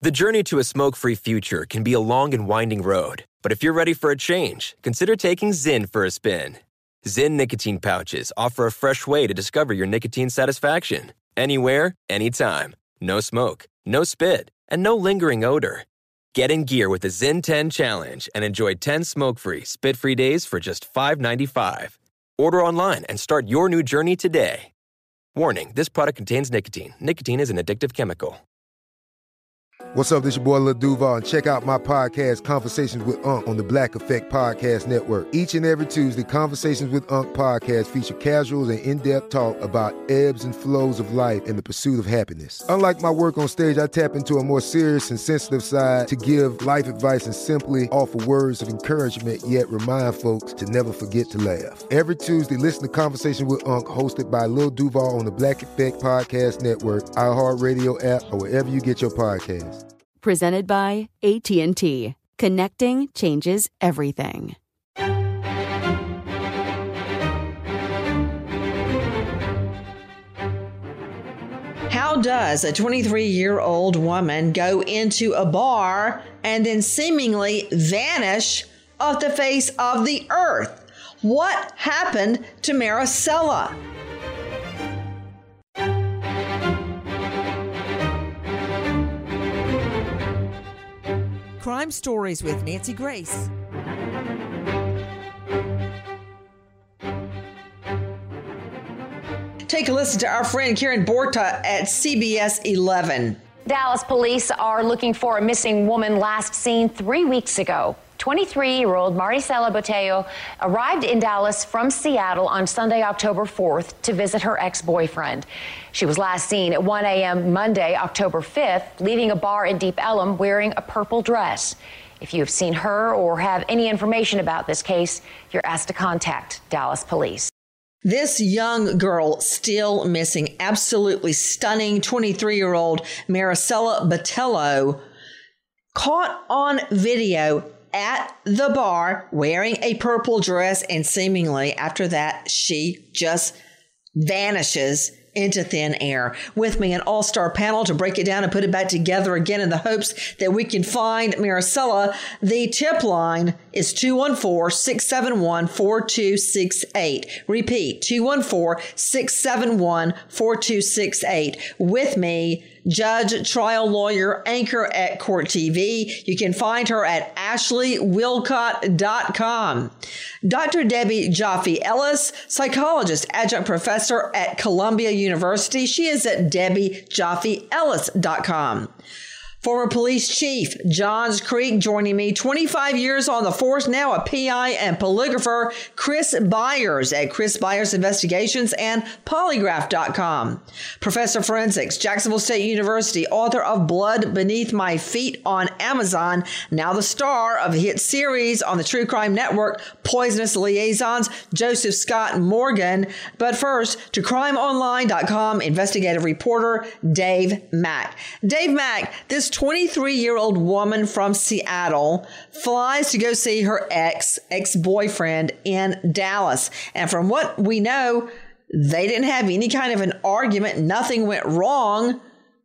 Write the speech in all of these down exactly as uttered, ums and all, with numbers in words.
The journey to a smoke-free future can be a long and winding road, but if you're ready for a change, consider taking Zyn for a spin. Zyn nicotine pouches offer a fresh way to discover your nicotine satisfaction. Anywhere, anytime. No smoke, no spit, and no lingering odor. Get in gear with the Zyn ten Challenge and enjoy ten smoke-free, spit-free days for just five dollars and ninety-five cents. Order online and start your new journey today. Warning, this product contains nicotine. Nicotine is an addictive chemical. What's up, this your boy Lil Duval, and check out my podcast, Conversations with Unc, on the Black Effect Podcast Network. Each and every Tuesday, Conversations with Unc podcast feature casuals and in-depth talk about ebbs and flows of life and the pursuit of happiness. Unlike my work on stage, I tap into a more serious and sensitive side to give life advice and simply offer words of encouragement, yet remind folks to never forget to laugh. Every Tuesday, listen to Conversations with Unc, hosted by Lil Duval on the Black Effect Podcast Network, iHeartRadio app, or wherever you get your podcasts. Presented by A T and T. Connecting changes everything. How does a twenty-three-year-old woman go into a bar and then seemingly vanish off the face of the earth? What happened to Maricela? Crime Stories with Nancy Grace. Take a listen to our friend Karen Borta at C B S eleven. Dallas police are looking for a missing woman last seen three weeks ago. twenty-three-year-old Maricela Botello arrived in Dallas from Seattle on Sunday, October fourth, to visit her ex-boyfriend. She was last seen at one a.m. Monday, October fifth, leaving a bar in Deep Ellum wearing a purple dress. If you have seen her or have any information about this case, you're asked to contact Dallas police. This young girl still missing, absolutely stunning twenty-three-year-old Maricela Botello, caught on video at the bar wearing a purple dress, and seemingly after that she just vanishes into thin air. With me, an all-star panel to break it down and put it back together again in the hopes that we can find Maricela. The tip line is two one four, six seven one, four two six eight. Repeat, two one four, six seven one, four two six eight. With me, judge, trial lawyer, anchor at Court T V. You can find her at ashley wilcott dot com. Doctor Debbie Joffe-Ellis, psychologist, adjunct professor at Columbia University. She is at debbie joffe ellis dot com. Former police chief Johns Creek joining me, twenty-five years on the force, now a P I and polygrapher, Chris Byers at Chris Byers Investigations and polygraph dot com. Professor of Forensics, Jacksonville State University, author of Blood Beneath My Feet on Amazon, now the star of the hit series on the True Crime Network, Poisonous Liaisons, Joseph Scott Morgan. But first, to crime online dot com investigative reporter Dave Mack. Dave Mack, this twenty-three-year-old woman from Seattle flies to go see her ex, ex-boyfriend in Dallas. And from what we know, they didn't have any kind of an argument. Nothing went wrong.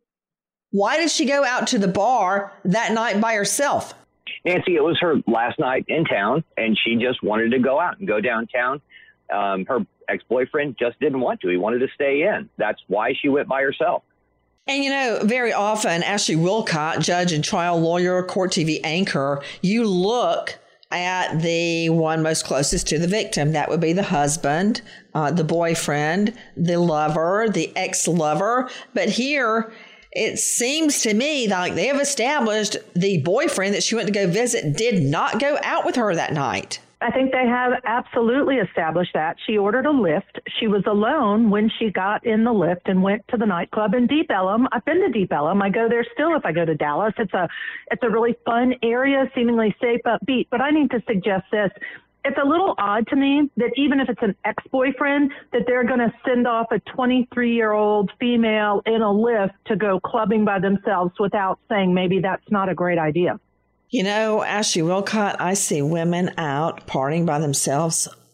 Why did she go out to the bar that night by herself? Nancy, it was her last night in town, and she just wanted to go out and go downtown. Um, her ex-boyfriend just didn't want to. He wanted to stay in. That's why she went by herself. And, you know, very often, Ashley Wilcott, judge and trial lawyer, Court T V anchor, you look at the one most closest to the victim. That would be the husband, uh, the boyfriend, the lover, the ex-lover. But here, it seems to me like they have established the boyfriend that she went to go visit did not go out with her that night. I think they have absolutely established that. She ordered a Lyft. She was alone when she got in the Lyft and went to the nightclub in Deep Ellum. I've been to Deep Ellum. I go there still if I go to Dallas. It's a it's a really fun area, seemingly safe, upbeat. But I need to suggest this. It's a little odd to me that even if it's an ex-boyfriend, that they're going to send off a twenty-three-year-old female in a Lyft to go clubbing by themselves without saying maybe that's not a great idea. You know, Ashley Wilcott, I see women out partying by themselves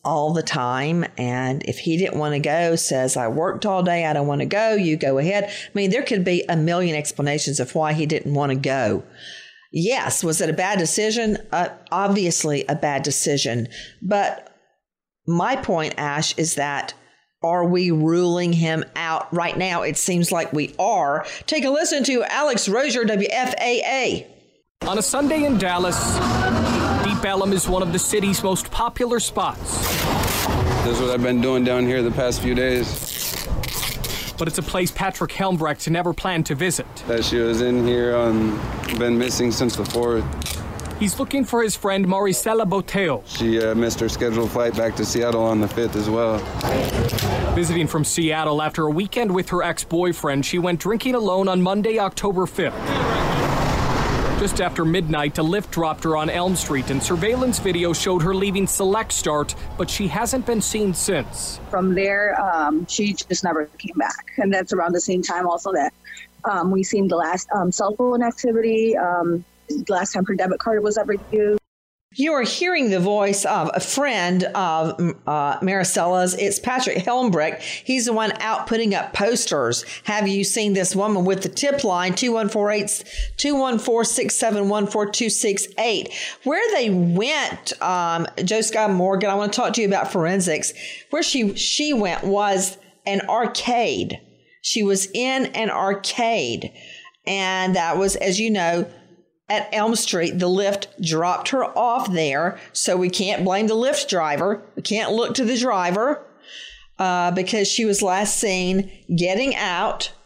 all the time. And if he didn't want to go, says, I worked all day, I don't want to go, you go ahead. I mean, there could be a million explanations of why he didn't want to go. Yes, was it a bad decision? Uh, obviously a bad decision. But my point, Ash, is that are we ruling him out right now? It seems like we are. Take a listen to Alex Rozier, W F A A. On a Sunday in Dallas, Deep Ellum is one of the city's most popular spots. This is what I've been doing down here the past few days. But it's a place Patrick Helmbrecht never planned to visit. That she was in here, um, been missing since the fourth. He's looking for his friend Maricela Boteo. She uh, missed her scheduled flight back to Seattle on the fifth as well. Visiting from Seattle after a weekend with her ex-boyfriend, she went drinking alone on Monday, October fifth. Just after midnight, a Lyft dropped her on Elm Street, and surveillance video showed her leaving Select Start, but she hasn't been seen since. From there, um, she just never came back. And that's around the same time also that um, we seen the last um, cell phone activity, um, the last time her debit card was ever used. You are hearing the voice of a friend of uh, Maricela's. It's Patrick Helmbrecht. He's the one out putting up posters. Have you seen this woman with the tip line, two one four, six seven one, four two six eight? Where they went, um, Joe Scott Morgan, I want to talk to you about forensics. Where she, she went was an arcade. She was in an arcade. And that was, as you know, at Elm Street. The Lyft dropped her off there, so we can't blame the Lyft driver. We can't look to the driver uh, because she was last seen getting out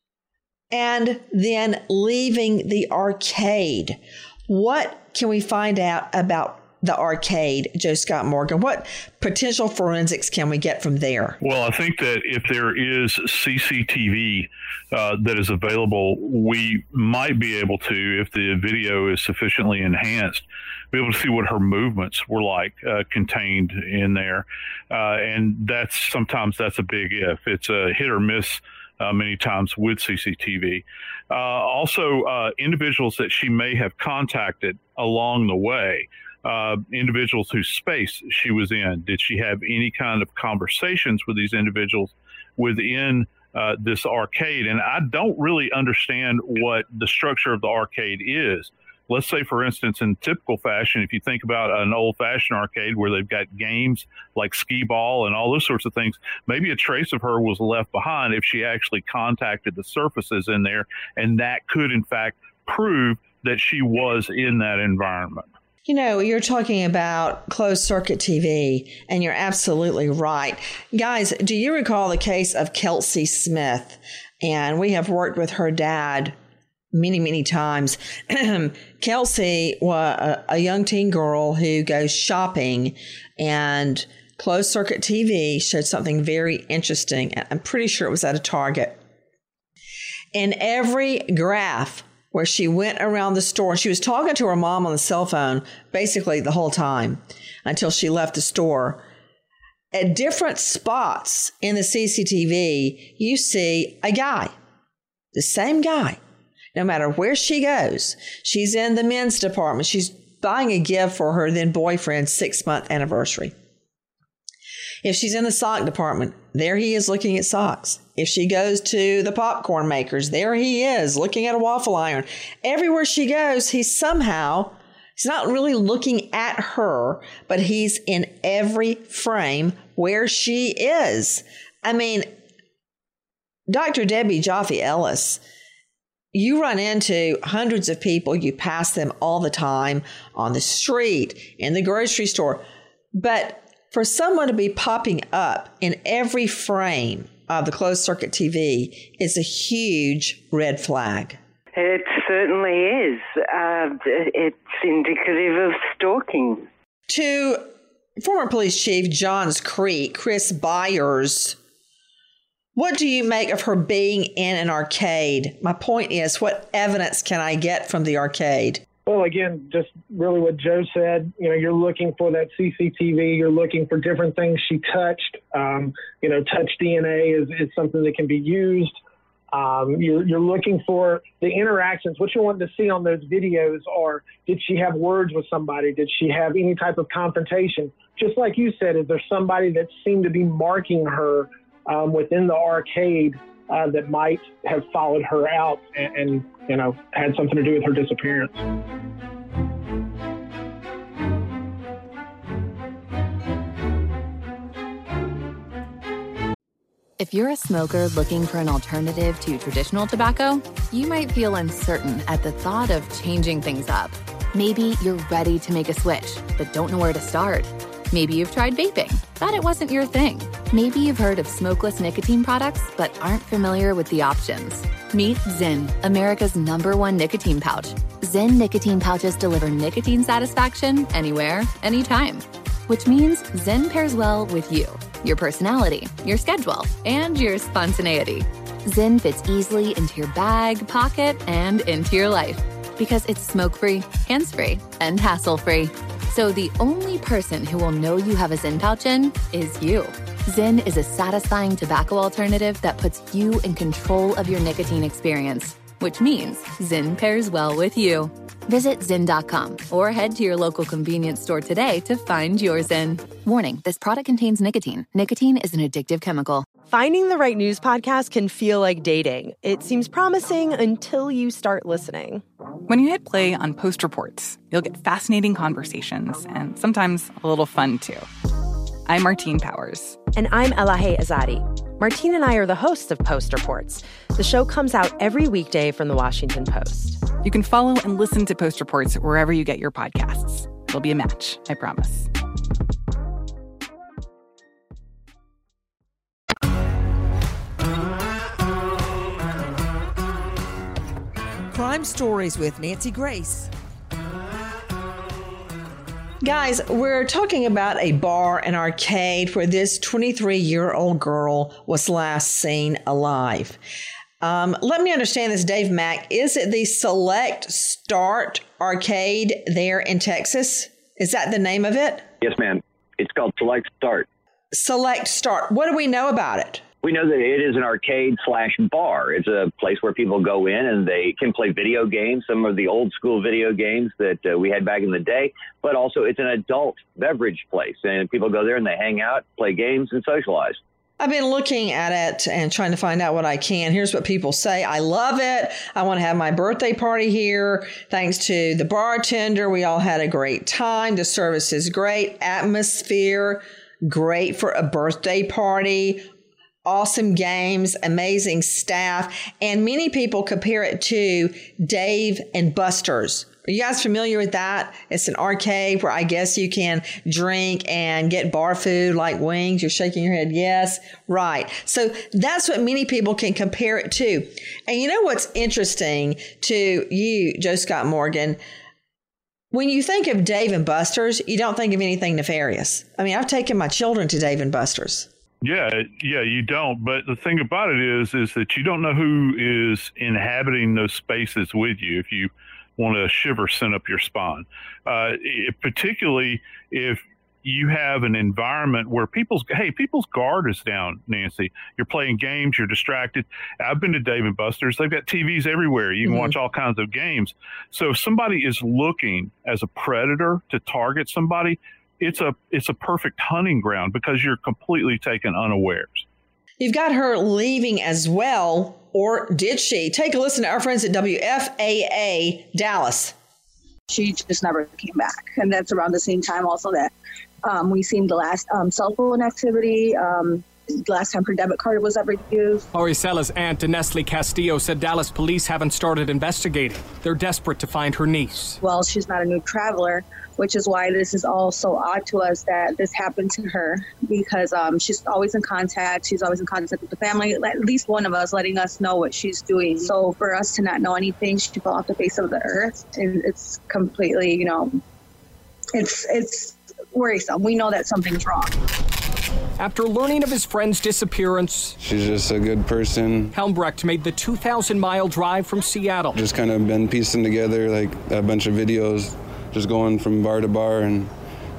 and then leaving the arcade. What can we find out about the arcade, Joe Scott Morgan? What potential forensics can we get from there? Well, I think that if there is C C T V uh, that is available, we might be able to, if the video is sufficiently enhanced, be able to see what her movements were like uh, contained in there. Uh, and that's sometimes that's a big if. It's a hit or miss uh, many times with C C T V. Uh, also, uh, individuals that she may have contacted along the way. Uh, individuals whose space she was in. Did she have any kind of conversations with these individuals within uh, this arcade? And I don't really understand what the structure of the arcade is. Let's say, for instance, in typical fashion, if you think about an old-fashioned arcade where they've got games like skee ball and all those sorts of things, maybe a trace of her was left behind if she actually contacted the surfaces in there, and that could, in fact, prove that she was in that environment. You know, you're talking about closed circuit T V, and you're absolutely right. Guys, do you recall the case of Kelsey Smith? And we have worked with her dad many, many times. Kelsey was a, a young teen girl who goes shopping, and closed circuit T V showed something very interesting. I'm pretty sure it was at a Target. In every graph where she went around the store, and she was talking to her mom on the cell phone basically the whole time until she left the store. At different spots in the C C T V, you see a guy, the same guy, no matter where she goes. She's in the men's department. She's buying a gift for her then boyfriend's six-month anniversary. If she's in the sock department, there he is looking at socks. If she goes to the popcorn makers, there he is looking at a waffle iron. Everywhere she goes, he's somehow, he's not really looking at her, but he's in every frame where she is. I mean, Doctor Debbie Joffe Ellis, you run into hundreds of people, you pass them all the time on the street, in the grocery store, but for someone to be popping up in every frame of the closed circuit T V is a huge red flag. It certainly is. Uh, it's indicative of stalking. To former police chief Johns Creek, Chris Byers, what do you make of her being in an arcade? My point is, what evidence can I get from the arcade? Well, again, just really what Joe said, you know, you're looking for that C C T V, you're looking for different things she touched. Um, you know, touch D N A is, is something that can be used. Um, you're, you're looking for the interactions. What you want to see on those videos are, did she have words with somebody? Did she have any type of confrontation? Just like you said, is there somebody that seemed to be marking her um, within the arcade uh, that might have followed her out and, and, you know, had something to do with her disappearance? If you're a smoker looking for an alternative to traditional tobacco, you might feel uncertain at the thought of changing things up. Maybe you're ready to make a switch, but don't know where to start. Maybe you've tried vaping, but it wasn't your thing. Maybe you've heard of smokeless nicotine products, but aren't familiar with the options. Meet Zyn, America's number one nicotine pouch. Zyn nicotine pouches deliver nicotine satisfaction anywhere, anytime. Which means Zyn pairs well with you, your personality, your schedule, and your spontaneity. Zyn fits easily into your bag, pocket, and into your life because it's smoke-free, hands-free, and hassle-free. So the only person who will know you have a Zyn pouch in is you. Zyn is a satisfying tobacco alternative that puts you in control of your nicotine experience, which means Zyn pairs well with you. Visit Zyn dot com or head to your local convenience store today to find your Zyn. Warning, this product contains nicotine. Nicotine is an addictive chemical. Finding the right news podcast can feel like dating. It seems promising until you start listening. When you hit play on Post Reports, you'll get fascinating conversations and sometimes a little fun, too. I'm Martine Powers. And I'm Elahe Azadi. Martine and I are the hosts of Post Reports. The show comes out every weekday from the Washington Post. You can follow and listen to Post Reports wherever you get your podcasts. It'll be a match, I promise. Crime Stories with Nancy Grace. Guys, we're talking about a bar and arcade where this twenty-three-year-old girl was last seen alive. Um, let me understand this, Dave Mack. Is it the Select Start Arcade there in Texas? Is that the name of it? Yes, ma'am. It's called Select Start. Select Start. What do we know about it? We know that it is an arcade slash bar. It's a place where people go in and they can play video games, some of the old school video games that uh, we had back in the day, but also it's an adult beverage place. And people go there and they hang out, play games, and socialize. I've been looking at it and trying to find out what I can. Here's what people say. I love it. I want to have my birthday party here. Thanks to the bartender, we all had a great time. The service is great. Atmosphere, great for a birthday party. Awesome games, amazing staff, and many people compare it to Dave and Buster's. Are you guys familiar with that? It's an arcade where I guess you can drink and get bar food like wings. You're shaking your head. Yes, right. So that's what many people can compare it to. And you know what's interesting to you, Joe Scott Morgan? When you think of Dave and Buster's, you don't think of anything nefarious. I mean, I've taken my children to Dave and Buster's. Yeah, yeah, you don't. But the thing about it is, is that you don't know who is inhabiting those spaces with you if you want a shiver sent up your spine. Uh, it, particularly if you have an environment where people's, hey, people's guard is down, Nancy. You're playing games, you're distracted. I've been to Dave and Buster's. They've got T Vs everywhere. You can mm-hmm. watch all kinds of games. So if somebody is looking as a predator to target somebody, it's a it's a perfect hunting ground because you're completely taken unawares. You've got her leaving as well, or did she? Take a listen to our friends at W F A A Dallas. She just never came back. And that's around the same time also that um, we seen the last um, cell phone activity. Um, last time her debit card was ever used. Mauricella's aunt, Nestle Castillo, said Dallas police haven't started investigating. They're desperate to find her niece. Well, she's not a new traveler, which is why this is all so odd to us that this happened to her, because um, she's always in contact. She's always in contact with the family, at least one of us letting us know what she's doing. So for us to not know anything, she fell off the face of the earth. And it's completely, you know, it's it's worrisome. We know that something's wrong. After learning of his friend's disappearance, she's just a good person. Helmbrecht made the two thousand mile drive from Seattle. Just kind of been piecing together like a bunch of videos, just going from bar to bar and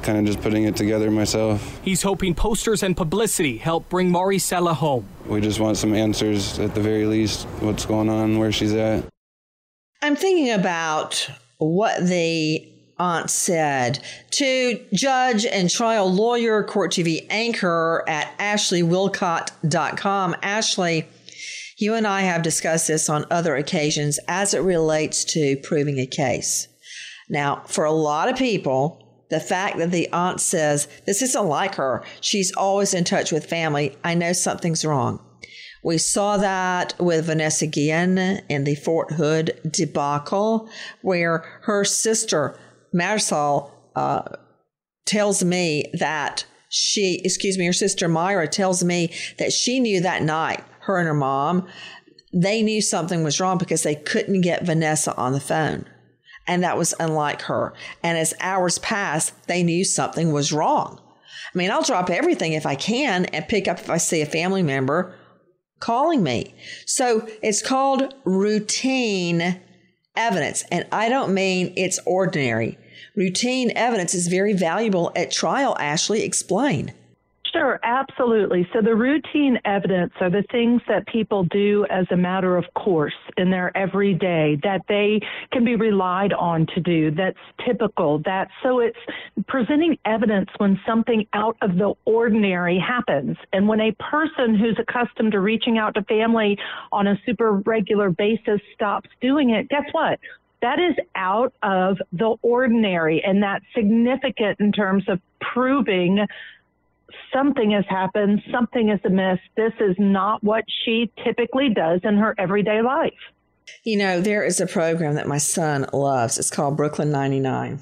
kind of just putting it together myself. He's hoping posters and publicity help bring Maricela home. We just want some answers at the very least, what's going on, where she's at. I'm thinking about what the aunt said to judge and trial lawyer, Court T V anchor at ashley wilcott dot com. Ashley, you and I have discussed this on other occasions as it relates to proving a case. Now, for a lot of people, the fact that the aunt says, this isn't like her, she's always in touch with family, I know something's wrong. We saw that with Vanessa Guillen in the Fort Hood debacle, where her sister, Marisol, uh, tells me that she, excuse me, her sister Myra tells me that she knew that night, her and her mom, they knew something was wrong because they couldn't get Vanessa on the phone. And that was unlike her. And as hours passed, they knew something was wrong. I mean, I'll drop everything if I can and pick up if I see a family member calling me. So it's called routine evidence. And I don't mean it's ordinary. Routine evidence is very valuable at trial. Ashley, explain. Sure, absolutely. So the routine evidence are the things that people do as a matter of course in their everyday, that they can be relied on to do, that's typical. That so it's presenting evidence when something out of the ordinary happens. And when a person who's accustomed to reaching out to family on a super regular basis stops doing it, guess what? That is out of the ordinary, and that's significant in terms of proving something has happened, something is amiss. This is not what she typically does in her everyday life. You know, there is a program that my son loves. It's called Brooklyn ninety-nine.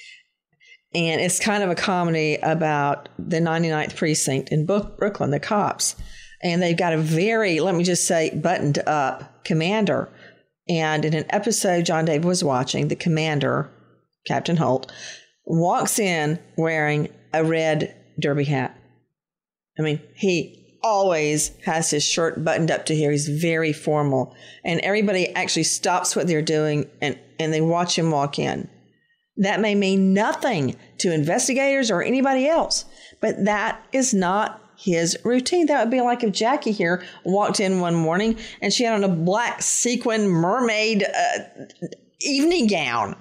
And it's kind of a comedy about the ninety-ninth precinct in Brooklyn, the cops. And they've got a very, let me just say, buttoned up commander. And in an episode John David was watching, the commander, Captain Holt, walks in wearing a red derby hat. I mean, he always has his shirt buttoned up to here. He's very formal. And everybody actually stops what they're doing and, and they watch him walk in. That may mean nothing to investigators or anybody else, but that is not his routine. That would be like if Jackie here walked in one morning and she had on a black sequin mermaid uh, evening gown.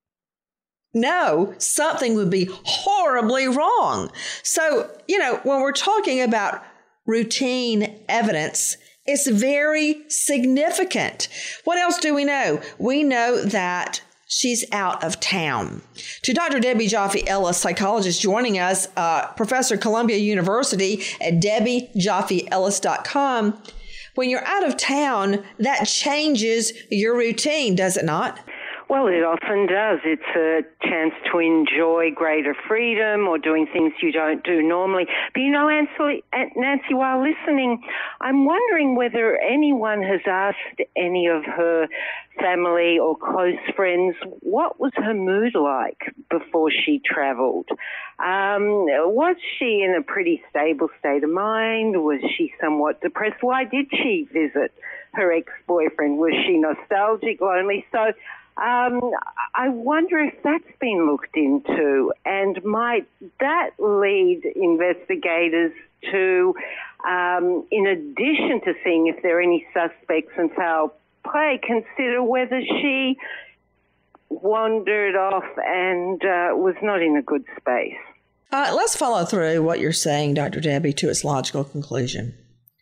No, something would be horribly wrong. So, you know, when we're talking about routine evidence, it's very significant. What else do we know? We know that she's out of town. To Doctor Debbie Joffe-Ellis, psychologist, joining us, uh, professor at Columbia University at debbie joffe ellis dot com. When you're out of town, that changes your routine, does it not? Well, it often does. It's a chance to enjoy greater freedom or doing things you don't do normally. But, you know, Nancy, Nancy, while listening, I'm wondering whether anyone has asked any of her family or close friends what was her mood like before she traveled. Um, was she in a pretty stable state of mind? Was she somewhat depressed? Why did she visit her ex-boyfriend? Was she nostalgic, lonely? So Um, I wonder if that's been looked into, and might that lead investigators to, um, in addition to seeing if there are any suspects in foul play, consider whether she wandered off and uh, was not in a good space. Uh, let's follow through what you're saying, Doctor Debbie, to its logical conclusion.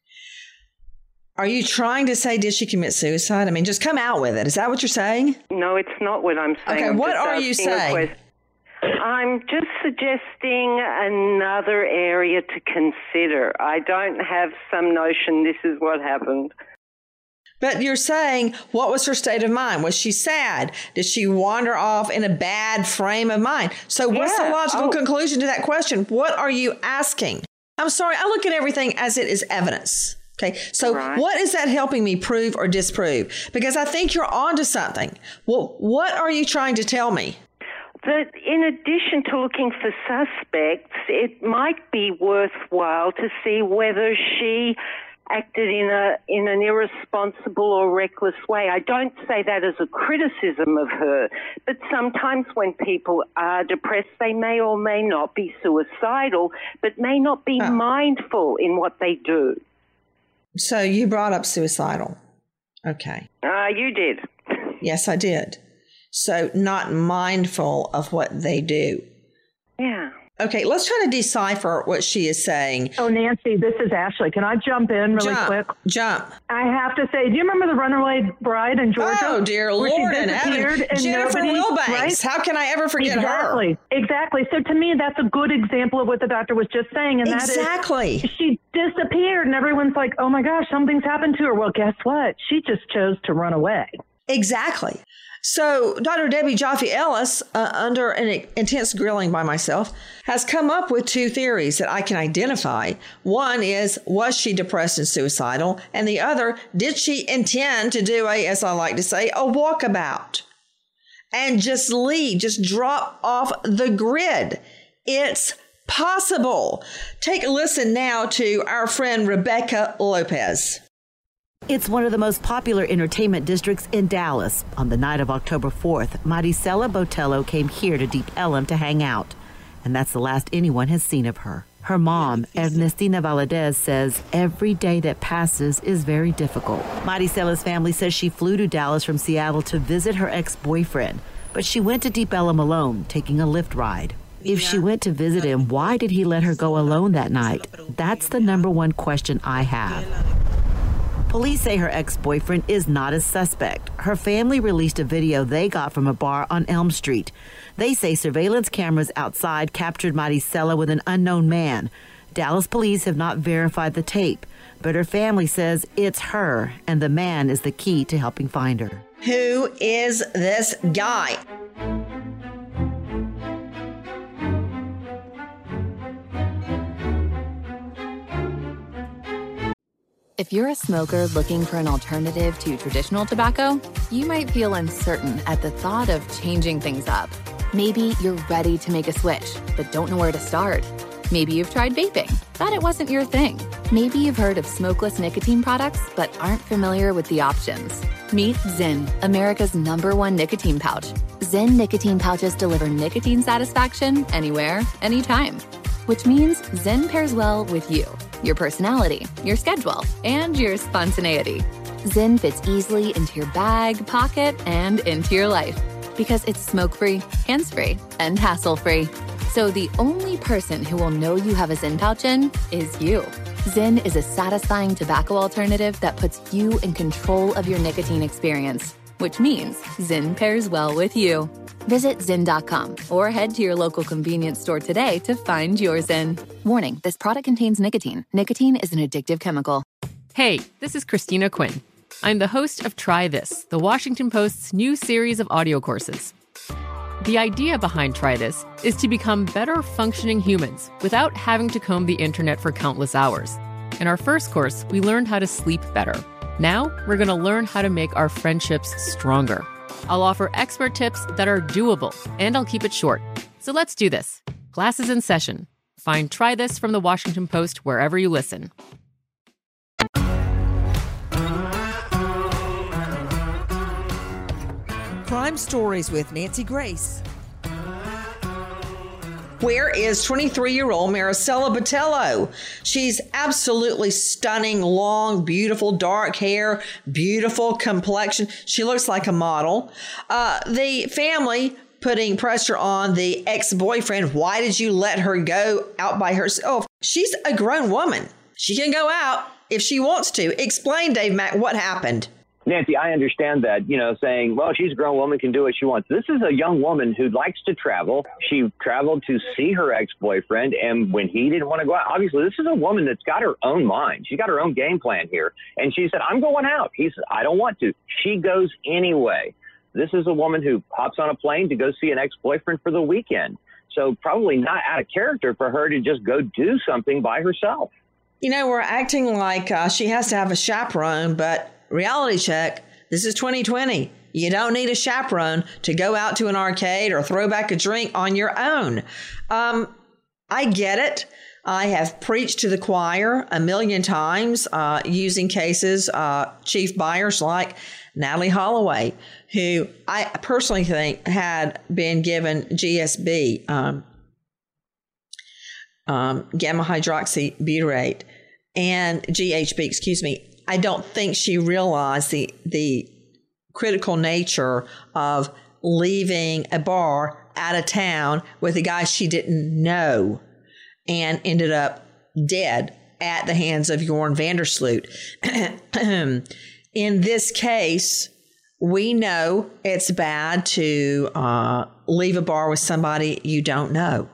Are you trying to say, did she commit suicide? I mean, just come out with it. Is that what you're saying? No, it's not what I'm saying. Okay, I'm what just are you saying? I'm just suggesting another area to consider. I don't have some notion this is what happened. But you're saying, what was her state of mind? Was she sad? Did she wander off in a bad frame of mind? So what's Yeah. the logical Oh. conclusion to that question? What are you asking? I'm sorry, I look at everything as it is evidence. Okay, so Right. what is that helping me prove or disprove? Because I think you're onto something. Well, what are you trying to tell me? That in addition to looking for suspects, it might be worthwhile to see whether she acted in a in an irresponsible or reckless way. I don't say that as a criticism of her, but sometimes when people are depressed, they may or may not be suicidal, but may not be oh. mindful in what they do. So you brought up suicidal. Okay. Ah, uh, you did. Yes, I did. So not mindful of what they do. Yeah. Okay, let's try to decipher what she is saying. Oh, Nancy, this is Ashley. Can I jump in really jump, quick? Jump. I have to say, do you remember the runaway bride in Georgia? Oh, dear Lord in heaven. Jennifer nobody, Wilbanks. Right? How can I ever forget exactly, her? Exactly. So to me, that's a good example of what the doctor was just saying. And exactly. that is, she disappeared, and everyone's like, oh, my gosh, something's happened to her. Well, guess what? She just chose to run away. Exactly. So Doctor Debbie Joffe-Ellis, uh, under an intense grilling by myself, has come up with two theories that I can identify. One is, was she depressed and suicidal? And the other, did she intend to do a, as I like to say, a walkabout? And just leave, just drop off the grid. It's possible. Take a listen now to our friend Rebecca Lopez. It's one of the most popular entertainment districts in Dallas. On the night of October fourth, Maricela Botello came here to Deep Ellum to hang out. And that's the last anyone has seen of her. Her mom, Ernestina Valadez, says every day that passes is very difficult. Maricela's family says she flew to Dallas from Seattle to visit her ex-boyfriend. But she went to Deep Ellum alone, taking a Lyft ride. If she went to visit him, why did he let her go alone that night? That's the number one question I have. Police say her ex-boyfriend is not a suspect. Her family released a video they got from a bar on Elm Street. They say surveillance cameras outside captured Maricela with an unknown man. Dallas police have not verified the tape, but her family says it's her, and the man is the key to helping find her. Who is this guy? If you're a smoker looking for an alternative to traditional tobacco, you might feel uncertain at the thought of changing things up. Maybe you're ready to make a switch, but don't know where to start. Maybe you've tried vaping, thought it wasn't your thing. Maybe you've heard of smokeless nicotine products, but aren't familiar with the options. Meet Zyn, America's number one nicotine pouch. Zyn nicotine pouches deliver nicotine satisfaction anywhere, anytime. Which means Zyn pairs well with you, your personality, your schedule, and your spontaneity. Zyn fits easily into your bag, pocket, and into your life because it's smoke-free, hands-free, and hassle-free. So the only person who will know you have a Zyn pouch in is you. Zyn is a satisfying tobacco alternative that puts you in control of your nicotine experience, which means Zyn pairs well with you. Visit Zyn dot com or head to your local convenience store today to find your Zyn. Warning, this product contains nicotine. Nicotine is an addictive chemical. Hey, this is Christina Quinn. I'm the host of Try This, the Washington Post's new series of audio courses. The idea behind Try This is to become better functioning humans without having to comb the internet for countless hours. In our first course, we learned how to sleep better. Now, we're going to learn how to make our friendships stronger. I'll offer expert tips that are doable, and I'll keep it short. So let's do this. Class is in session. Find Try This from the Washington Post wherever you listen. Crime Stories with Nancy Grace. Where is twenty-three-year-old Maricela Botello? She's absolutely stunning, long, beautiful, dark hair, beautiful complexion. She looks like a model. Uh, the family putting pressure on the ex-boyfriend. Why did you let her go out by herself? She's a grown woman. She can go out if she wants to. Explain, Dave Mack, what happened. Nancy, I understand that, you know, saying, well, she's a grown woman, can do what she wants. This is a young woman who likes to travel. She traveled to see her ex-boyfriend, and when he didn't want to go out, obviously, this is a woman that's got her own mind. She's got her own game plan here. And she said, I'm going out. He said, I don't want to. She goes anyway. This is a woman who hops on a plane to go see an ex-boyfriend for the weekend. So probably not out of character for her to just go do something by herself. You know, we're acting like uh, she has to have a chaperone, but reality check, this is twenty twenty. You don't need a chaperone to go out to an arcade or throw back a drink on your own. Um, I get it. I have preached to the choir a million times uh, using cases, uh, chief buyers like Natalie Holloway, who I personally think had been given G S B, um, um, gamma hydroxybutyrate, and G H B, excuse me. I don't think she realized the the critical nature of leaving a bar out of town with a guy she didn't know and ended up dead at the hands of Jorn Vandersloot. In this case, we know it's bad to uh, leave a bar with somebody you don't know.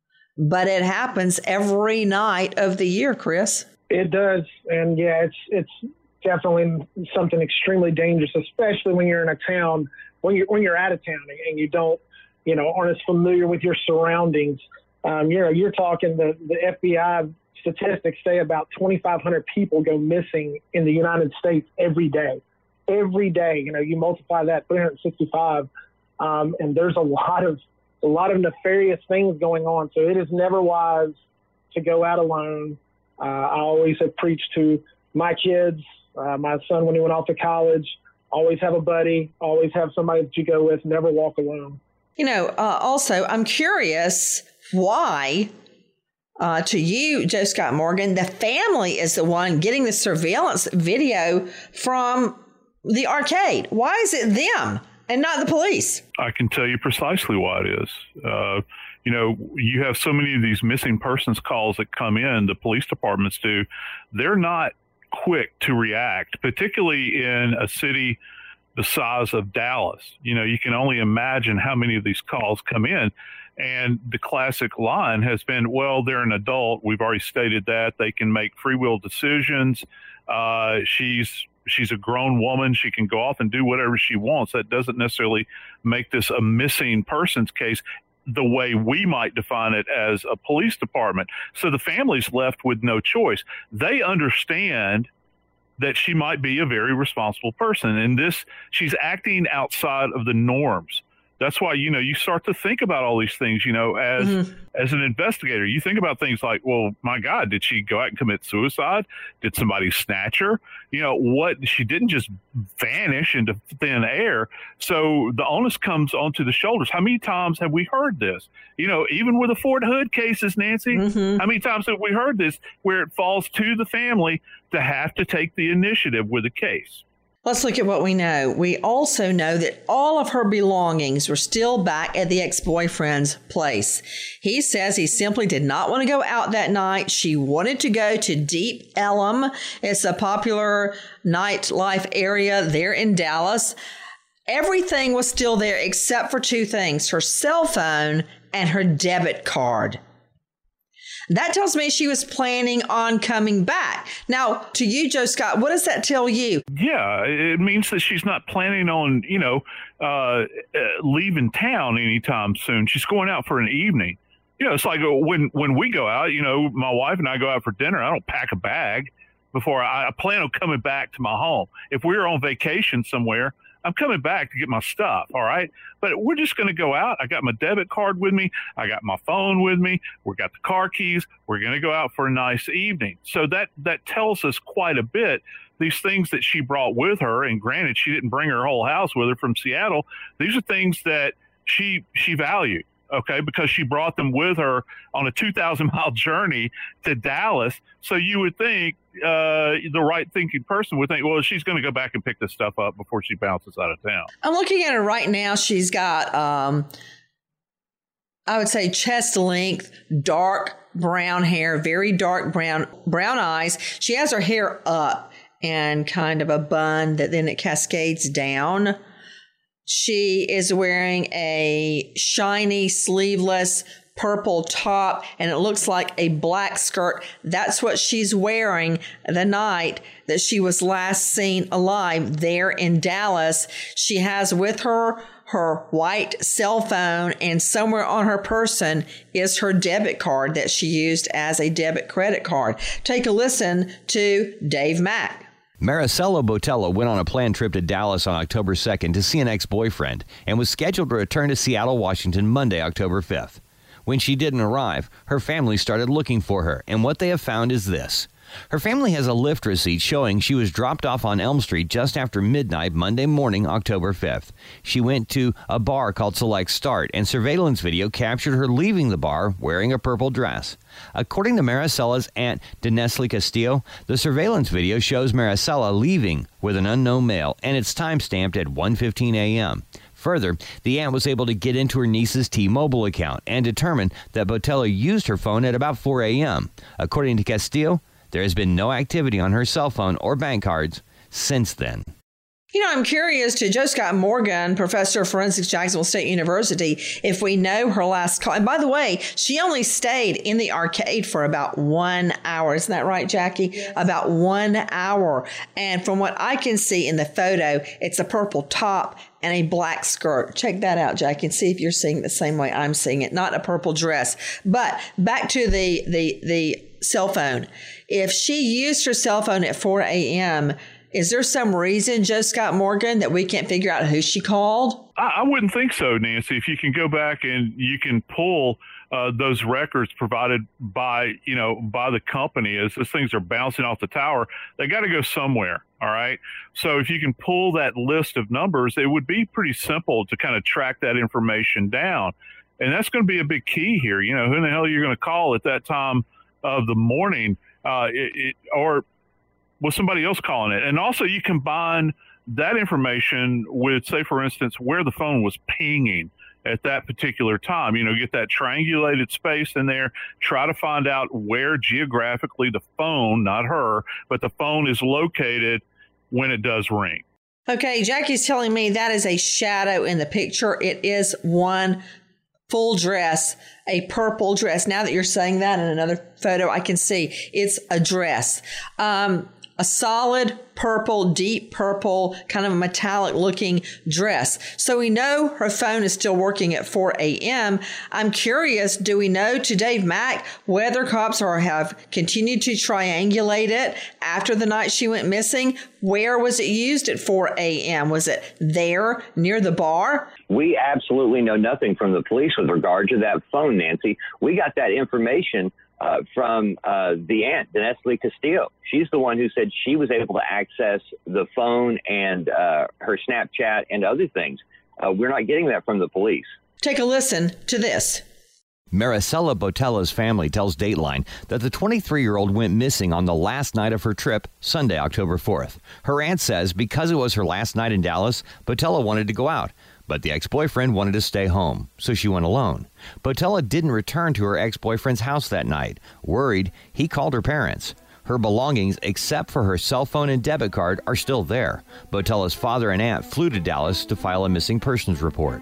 But it happens every night of the year, Chris. It does. And yeah, it's it's definitely something extremely dangerous, especially when you're in a town, when you're, when you're out of town and you don't, you know, aren't as familiar with your surroundings. Um, you know, you're talking the, the F B I statistics say about twenty-five hundred people go missing in the United States every day. Every day, you know, you multiply that three hundred sixty-five, um, and there's a lot of a lot of nefarious things going on. So it is never wise to go out alone. Uh, I always have preached to my kids, uh, my son when he went off to college. Always have a buddy. Always have somebody that you go with. Never walk alone. You know, uh, also, I'm curious why, uh, to you, Joe Scott Morgan, the family is the one getting the surveillance video from the arcade. Why is it them and not the police? I can tell you precisely why it is. Uh, you know, you have so many of these missing persons calls that come in, the police departments do. They're not quick to react, particularly in a city the size of Dallas. You know, you can only imagine how many of these calls come in. And the classic line has been, well, they're an adult. We've already stated that. They can make free will decisions. Uh, she's she's a grown woman. She can go off and do whatever she wants. That doesn't necessarily make this a missing persons case the way we might define it as a police department. So the family's left with no choice. They understand that she might be a very responsible person. And this, she's acting outside of the norms. That's why, you know, you start to think about all these things, you know, as mm-hmm. as an investigator. You think about things like, well, my God, did she go out and commit suicide? Did somebody snatch her? You know, what? She didn't just vanish into thin air. So the onus comes onto the shoulders. How many times have we heard this? You know, even with the Fort Hood cases, Nancy, mm-hmm. how many times have we heard this where it falls to the family to have to take the initiative with a case? Let's look at what we know. We also know that all of her belongings were still back at the ex-boyfriend's place. He says he simply did not want to go out that night. She wanted to go to Deep Ellum. It's a popular nightlife area there in Dallas. Everything was still there except for two things, her cell phone and her debit card. That tells me she was planning on coming back. Now, to you, Joe Scott, what does that tell you? Yeah, it means that she's not planning on, you know, uh, leaving town anytime soon. She's going out for an evening. You know, it's like when, when we go out, you know, my wife and I go out for dinner, I don't pack a bag before I, I plan on coming back to my home. If we're on vacation somewhere, I'm coming back to get my stuff, all right? But we're just going to go out. I got my debit card with me. I got my phone with me. We got the car keys. We're going to go out for a nice evening. So that that tells us quite a bit. These things that she brought with her, and granted, she didn't bring her whole house with her from Seattle. These are things that she she valued, okay, because she brought them with her on a two thousand mile journey to Dallas. So you would think uh, the right thinking person would think, well, she's going to go back and pick this stuff up before she bounces out of town. I'm looking at her right now. She's got, um, I would say, chest length, dark brown hair, very dark brown, brown eyes. She has her hair up and kind of a bun that then it cascades down. She is wearing a shiny, sleeveless purple top, and it looks like a black skirt. That's what she's wearing the night that she was last seen alive there in Dallas. She has with her her white cell phone, and somewhere on her person is her debit card that she used as a debit credit card. Take a listen to Dave Mack. Maricela Botello went on a planned trip to Dallas on October second to see an ex-boyfriend and was scheduled to return to Seattle, Washington, Monday, October fifth. When she didn't arrive, her family started looking for her, and what they have found is this. Her family has a Lyft receipt showing she was dropped off on Elm Street just after midnight Monday morning, October fifth. She went to a bar called Select Start, and surveillance video captured her leaving the bar wearing a purple dress. According to Maricella's aunt, Denesli Castillo, the surveillance video shows Maricela leaving with an unknown male, and it's time-stamped at one fifteen a.m. Further, the aunt was able to get into her niece's T-Mobile account and determined that Botello used her phone at about four a.m. According to Castillo, there has been no activity on her cell phone or bank cards since then. You know, I'm curious to Joe Scott Morgan, professor of forensics, Jacksonville State University, if we know her last call. And by the way, she only stayed in the arcade for about one hour. Isn't that right, Jackie? Yes. About one hour. And from what I can see in the photo, it's a purple top and a black skirt. Check that out, Jackie, and see if you're seeing it the same way I'm seeing it. Not a purple dress. But back to the the the cell phone. If she used her cell phone at four a.m., is there some reason, Joe Scott Morgan, that we can't figure out who she called? I, I wouldn't think so, Nancy. If you can go back and you can pull uh, those records provided by, you know, by the company as those things are bouncing off the tower, they got to go somewhere. All right. So if you can pull that list of numbers, it would be pretty simple to kind of track that information down. And that's going to be a big key here. You know, who in the hell you're going to call at that time of the morning, uh, it, it, or with somebody else calling it. And also you combine that information with, say, for instance, where the phone was pinging at that particular time. You know, get that triangulated space in there, try to find out where geographically the phone, not her, but the phone is located when it does ring. Okay, Jackie's telling me that is a shadow in the picture. It is one full dress, a purple dress. Now that you're saying that in another photo, I can see it's a dress. Um, a solid purple, deep purple, kind of a metallic looking dress. So we know her phone is still working at four a.m. I'm curious, do we know to Dave Mack whether cops are have continued to triangulate it after the night she went missing? Where was it used at four a.m.? Was it there near the bar? We absolutely know nothing from the police with regard to that phone, Nancy. We got that information uh, from uh, the aunt, Denesli Castillo. She's the one who said she was able to access the phone and uh, her Snapchat and other things. Uh, we're not getting that from the police. Take a listen to this. Maricela Botella's family tells Dateline that the twenty-three-year-old went missing on the last night of her trip, Sunday, October fourth. Her aunt says because it was her last night in Dallas, Botella wanted to go out, but the ex-boyfriend wanted to stay home, so she went alone. Botella didn't return to her ex-boyfriend's house that night. Worried, he called her parents. Her belongings, except for her cell phone and debit card, are still there. Botella's father and aunt flew to Dallas to file a missing persons report.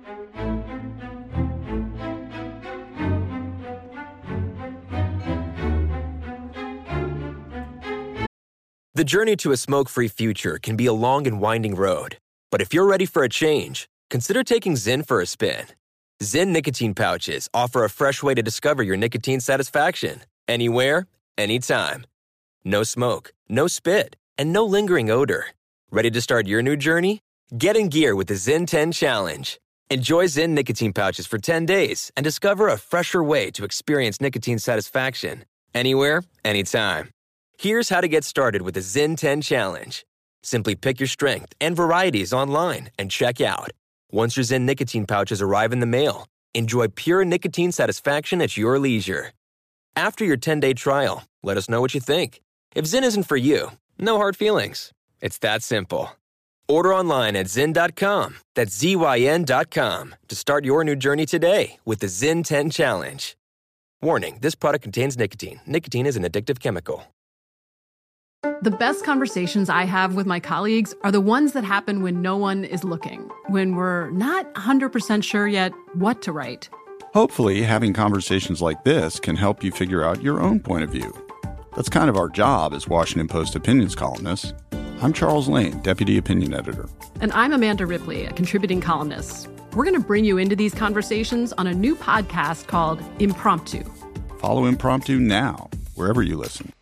The journey to a smoke-free future can be a long and winding road. But if you're ready for a change, consider taking Zyn for a spin. Zyn nicotine pouches offer a fresh way to discover your nicotine satisfaction. Anywhere, anytime. No smoke, no spit, and no lingering odor. Ready to start your new journey? Get in gear with the Zyn ten Challenge. Enjoy Zyn nicotine pouches for ten days and discover a fresher way to experience nicotine satisfaction. Anywhere, anytime. Here's how to get started with the Zyn ten Challenge. Simply pick your strength and varieties online and check out. Once your Zyn nicotine pouches arrive in the mail, enjoy pure nicotine satisfaction at your leisure. After your ten-day trial, let us know what you think. If Zyn isn't for you, no hard feelings. It's that simple. Order online at zyn dot com, that's Z Y N dot com, to start your new journey today with the Zyn ten Challenge. Warning, this product contains nicotine. Nicotine is an addictive chemical. The best conversations I have with my colleagues are the ones that happen when no one is looking, when we're not one hundred percent sure yet what to write. Hopefully, having conversations like this can help you figure out your own point of view. That's kind of our job as Washington Post opinions columnists. I'm Charles Lane, Deputy Opinion Editor. And I'm Amanda Ripley, a contributing columnist. We're going to bring you into these conversations on a new podcast called Impromptu. Follow Impromptu now, wherever you listen.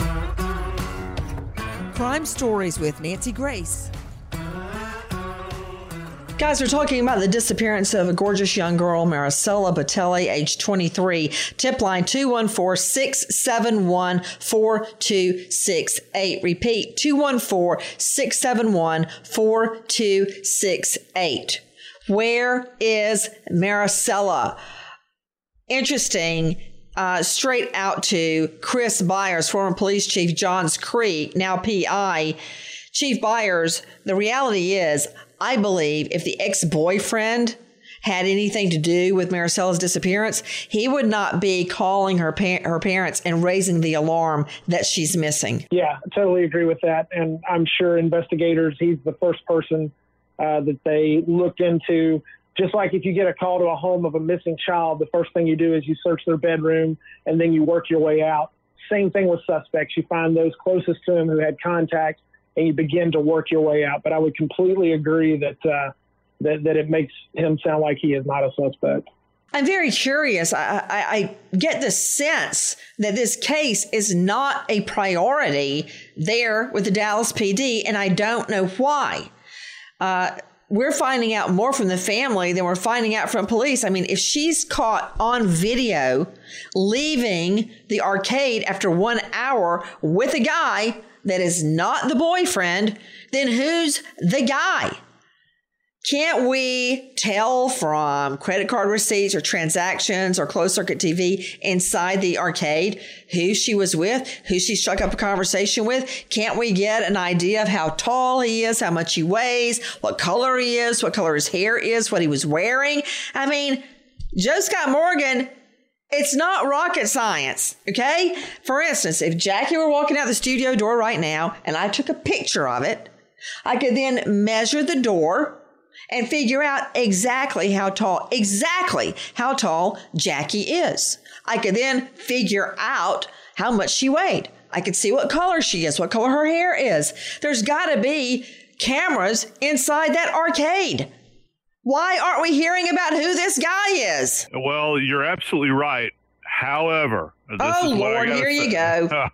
Crime Stories with Nancy Grace. Guys, we're talking about the disappearance of a gorgeous young girl, Maricela Botelho, age twenty-three. Tip line two one four, six seven one, four two six eight. Repeat, two one four, six seven one, four two six eight. Where is Maricela? Interesting. Uh, straight out to Chris Byers, former police chief, Johns Creek, now P I. Chief Byers, the reality is, I believe if the ex-boyfriend had anything to do with Maricela's disappearance, he would not be calling her pa- her parents and raising the alarm that she's missing. Yeah, I totally agree with that. And I'm sure investigators, he's the first person uh, that they looked into. Just like if you get a call to a home of a missing child, the first thing you do is you search their bedroom and then you work your way out. Same thing with suspects. You find those closest to him who had contact and you begin to work your way out. But I would completely agree that uh, that, that it makes him sound like he is not a suspect. I'm very curious. I, I, I get the sense that this case is not a priority there with the Dallas P D, and I don't know why. Uh, We're finding out more from the family than we're finding out from police. I mean, if she's caught on video leaving the arcade after one hour with a guy that is not the boyfriend, then who's the guy? Can't we tell from credit card receipts or transactions or closed circuit T V inside the arcade who she was with, who she struck up a conversation with? Can't we get an idea of how tall he is, how much he weighs, what color he is, what color his hair is, what he was wearing? I mean, Joe Scott Morgan, it's not rocket science, okay? For instance, if Jackie were walking out the studio door right now and I took a picture of it, I could then measure the door and figure out exactly how tall, exactly how tall Jackie is. I could then figure out how much she weighed. I could see what color she is, what color her hair is. There's got to be cameras inside that arcade. Why aren't we hearing about who this guy is? Well, you're absolutely right. However, this oh, is what Lord, I here say. you go.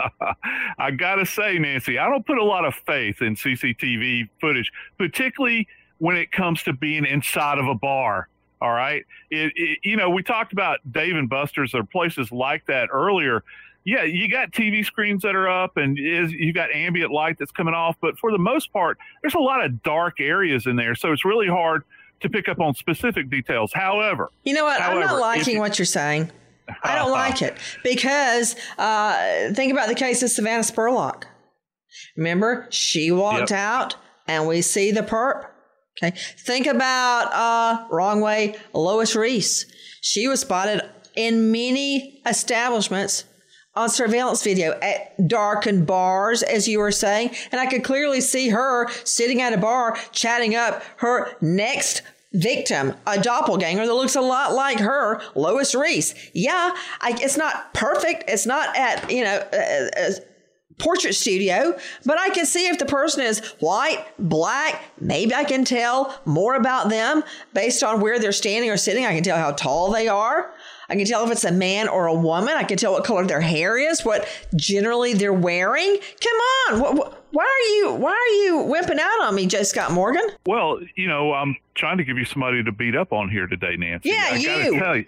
I got to say, Nancy, I don't put a lot of faith in C C T V footage, particularly when it comes to being inside of a bar. All right. It, it, you know, we talked about Dave and Buster's or places like that earlier. Yeah, you got T V screens that are up and is you got ambient light that's coming off. But for the most part, there's a lot of dark areas in there. So it's really hard to pick up on specific details. However, you know what? However, I'm not liking you, what you're saying. I don't like it because uh, think about the case of Savannah Spurlock. Remember, she walked yep. out and we see the perp. Okay. Think about, uh, wrong way, Lois Reese. She was spotted in many establishments on surveillance video at darkened bars, as you were saying. And I could clearly see her sitting at a bar chatting up her next victim, a doppelganger that looks a lot like her, Lois Reese. Yeah, I, it's not perfect. It's not at, you know, uh, uh, portrait studio, but I can see if the person is white, black, maybe I can tell more about them based on where they're standing or sitting. I can tell how tall they are. I can tell if it's a man or a woman. I can tell what color their hair is, what generally they're wearing. Come on. What, what, why are you why are you wimping out on me, Joe Scott Morgan? Well, you know, I'm trying to give you somebody to beat up on here today, Nancy. Yeah, I you. Gotta tell you.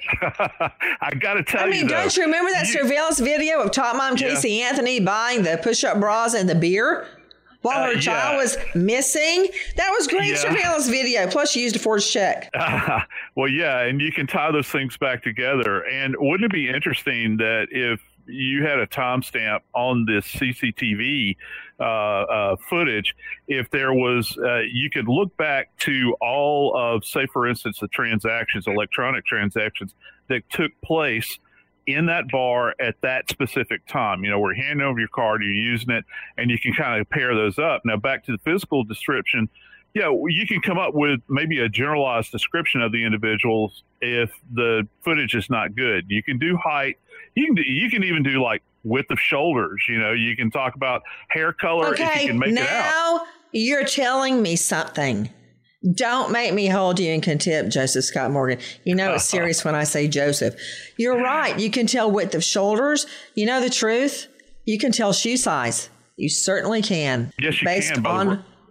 I got to tell you. I mean, you, don't you remember that you, surveillance video of Top Mom Casey yeah. Anthony buying the push-up bras and the beer while her uh, child yeah. was missing? That was great yeah. surveillance video. Plus, she used a forged check. Uh, well, yeah, and you can tie those things back together. And wouldn't it be interesting that if you had a timestamp on this C C T V uh, uh, footage, if there was, uh, you could look back to all of, say, for instance, the transactions, electronic transactions that took place in that bar at that specific time. You know, we're handing over your card, you're using it, and you can kind of pair those up. Now, back to the physical description, yeah, you can come up with maybe a generalized description of the individuals if the footage is not good. You can do height. You can do, you can even do like width of shoulders. You know, you can talk about hair color okay, if you can make it out. Now you're telling me something. Don't make me hold you in contempt, Joseph Scott Morgan. You know it's serious when I say Joseph. You're right. You can tell width of shoulders. You know the truth? You can tell shoe size. You certainly can. Yes, you based can. on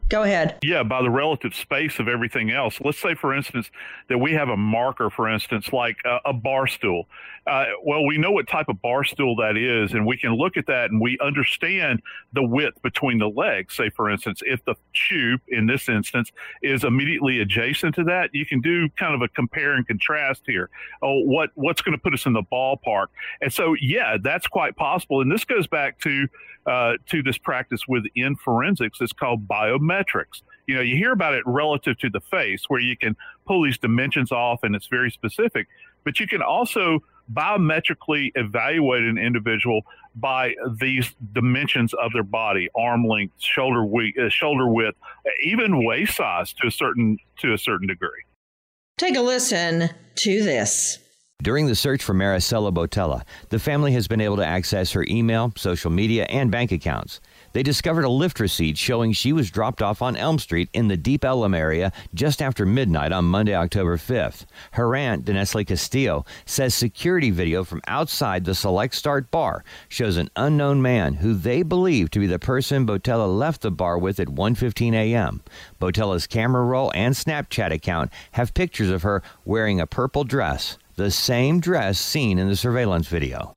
Go ahead. Yeah, by the relative space of everything else. Let's say, for instance, that we have a marker, for instance, like a, a bar stool. Uh, well, we know what type of bar stool that is, and we can look at that and we understand the width between the legs. Say, for instance, if the shoe, in this instance, is immediately adjacent to that, you can do kind of a compare and contrast here. Oh, what what's going to put us in the ballpark? And so, yeah, that's quite possible. And this goes back to uh, to this practice within forensics. It's called biometrics. You know, you hear about it relative to the face, where you can pull these dimensions off and it's very specific, but you can also biometrically evaluate an individual by these dimensions of their body: arm length, shoulder width, uh, shoulder width, even waist size to a certain to a certain degree. Take a listen to this. During the search for Maricela Botella, the family has been able to access her email, social media, and bank accounts. They discovered a Lyft receipt showing she was dropped off on Elm Street in the Deep Ellum area just after midnight on Monday, October fifth. Her aunt, Denesli Castillo, says security video from outside the Select Start bar shows an unknown man who they believe to be the person Botella left the bar with at one fifteen a.m. Botella's camera roll and Snapchat account have pictures of her wearing a purple dress, the same dress seen in the surveillance video.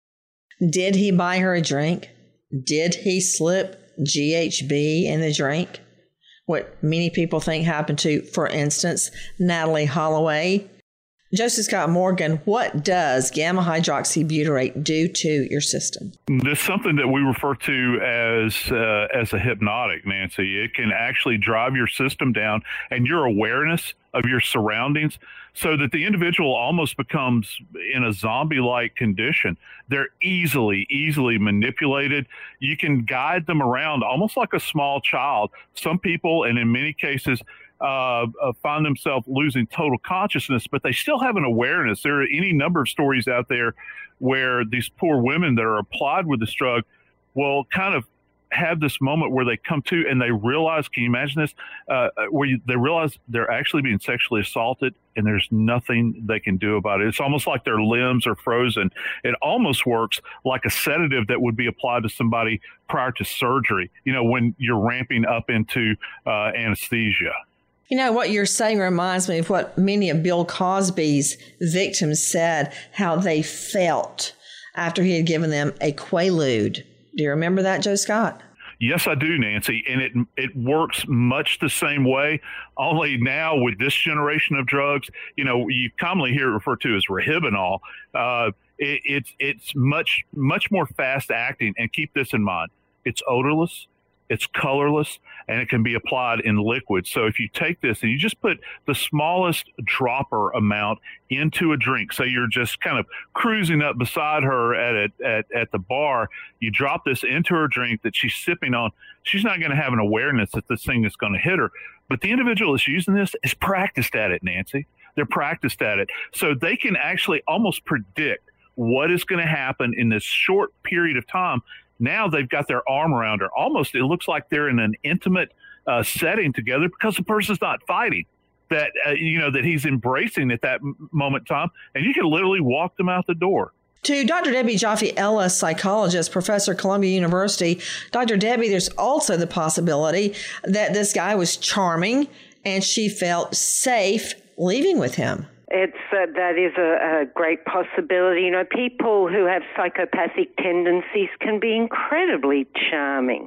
Did he buy her a drink? Did he slip G H B in the drink? What many people think happened to, for instance, Natalee Holloway. Joseph Scott Morgan, what does gamma hydroxybutyrate do to your system? This is something that we refer to as uh, as a hypnotic, Nancy. It can actually drive your system down and your awareness of your surroundings, so that the individual almost becomes in a zombie-like condition. They're easily, easily manipulated. You can guide them around almost like a small child. Some people, and in many cases, uh, uh, find themselves losing total consciousness, but they still have an awareness. There are any number of stories out there where these poor women that are applied with this drug will kind of have this moment where they come to and they realize, can you imagine this, uh, where you, they realize they're actually being sexually assaulted and there's nothing they can do about it. It's almost like their limbs are frozen. It almost works like a sedative that would be applied to somebody prior to surgery, you know, when you're ramping up into uh, anesthesia. You know, what you're saying reminds me of what many of Bill Cosby's victims said, how they felt after he had given them a Quaalude. Do you remember that, Joe Scott? Yes, I do, Nancy. And it it works much the same way, only now with this generation of drugs, you know, you commonly hear it referred to as Rohypnol. Uh, it, it's, it's much, much more fast acting. And keep this in mind. It's odorless, it's colorless, and it can be applied in liquid. So if you take this and you just put the smallest dropper amount into a drink, say you're just kind of cruising up beside her at a, at at the bar, you drop this into her drink that she's sipping on, she's not going to have an awareness that this thing is going to hit her. But the individual that's using this is practiced at it, Nancy. They're practiced at it. So they can actually almost predict what is going to happen in this short period of time. Now they've got their arm around her. Almost, it looks like they're in an intimate uh, setting together because the person's not fighting. That, uh, you know, that he's embracing at that moment in time. And you can literally walk them out the door. To Doctor Debbie Joffe-Ellis, psychologist, professor at Columbia University. Doctor Debbie, there's also the possibility that this guy was charming and she felt safe leaving with him. It's uh, that is a, a great possibility. You know, people who have psychopathic tendencies can be incredibly charming.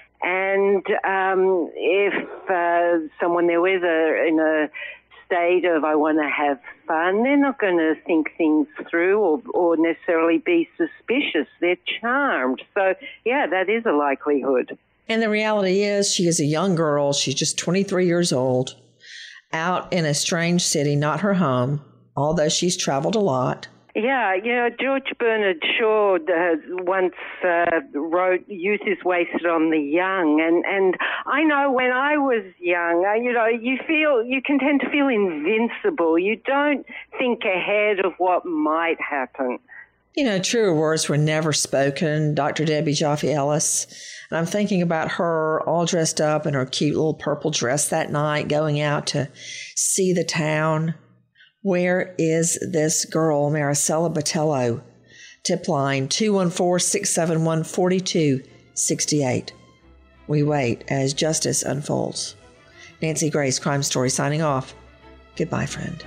And um, if uh, someone they're with are in a state of, I want to have fun, they're not going to think things through or, or necessarily be suspicious. They're charmed. So, yeah, that is a likelihood. And the reality is she is a young girl. She's just twenty-three years old, out in a strange city, not her home, although she's traveled a lot. Yeah, you know, George Bernard Shaw uh, once uh, wrote, "Youth is wasted on the young," and and I know when I was young, uh, you know, you feel you can tend to feel invincible. You don't think ahead of what might happen. You know, truer words were never spoken, Doctor Debbie Joffe-Ellis. And I'm thinking about her all dressed up in her cute little purple dress that night, going out to see the town. Where is this girl, Maricela Botello? Tip line two one four, six seven one, four two six eight. We wait as justice unfolds. Nancy Grace, Crime Story, signing off. Goodbye, friend.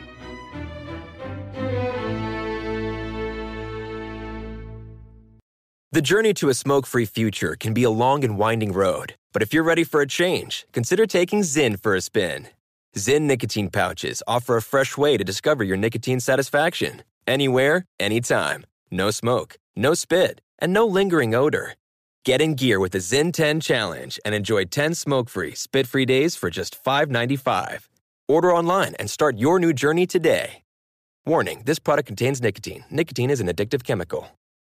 The journey to a smoke-free future can be a long and winding road, but if you're ready for a change, consider taking Zyn for a spin. Zyn nicotine pouches offer a fresh way to discover your nicotine satisfaction. Anywhere, anytime. No smoke, no spit, and no lingering odor. Get in gear with the Zyn ten Challenge and enjoy ten smoke-free, spit-free days for just five dollars and ninety-five cents. Order online and start your new journey today. Warning, this product contains nicotine. Nicotine is an addictive chemical.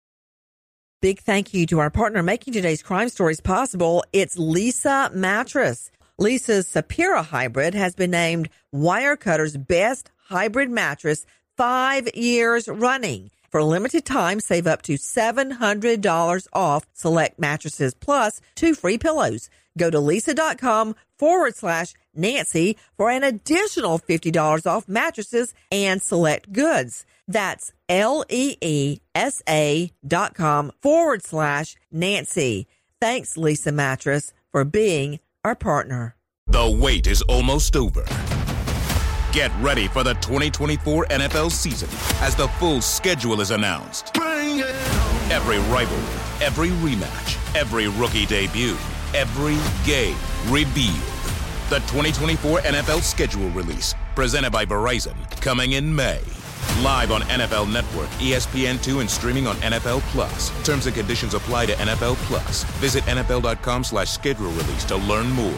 Big thank you to our partner making today's crime stories possible. It's Leesa Mattress. Leesa's Sapira Hybrid has been named Wirecutter's best hybrid mattress five years running. For a limited time, save up to seven hundred dollars off select mattresses plus two free pillows. Go to Leesa.com forward slash Nancy for an additional fifty dollars off mattresses and select goods. That's L-E-E-S-A dot com forward slash Nancy. Thanks, Leesa Mattress, for being our partner. The wait is almost over. Get ready for the twenty twenty-four N F L season as the full schedule is announced. Bring it on. Every rivalry, every rematch, every rookie debut, every game revealed. The twenty twenty-four N F L schedule release, presented by Verizon, coming in May. Live on N F L Network, E S P N two, and streaming on N F L Plus. Terms and conditions apply to N F L Plus. Visit N F L dot com slash schedule release to learn more.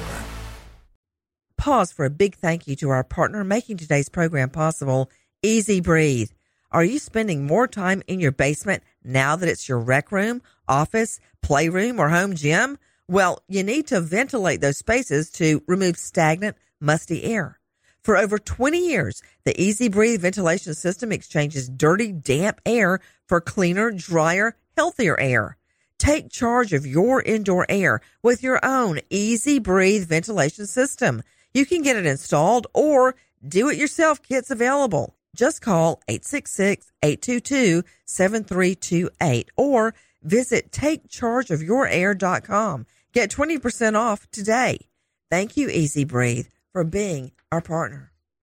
Pause for a big thank you to our partner making today's program possible, Easy Breathe. Are you spending more time in your basement now that it's your rec room, office, playroom, or home gym? Well, you need to ventilate those spaces to remove stagnant, musty air. For over twenty years, the Easy Breathe ventilation system exchanges dirty, damp air for cleaner, drier, healthier air. Take charge of your indoor air with your own Easy Breathe ventilation system. You can get it installed or do-it-yourself kits available. Just call eight six six, eight two two, seven three two eight or visit take charge of your air dot com. Get twenty percent off today. Thank you, Easy Breathe, for being our partner.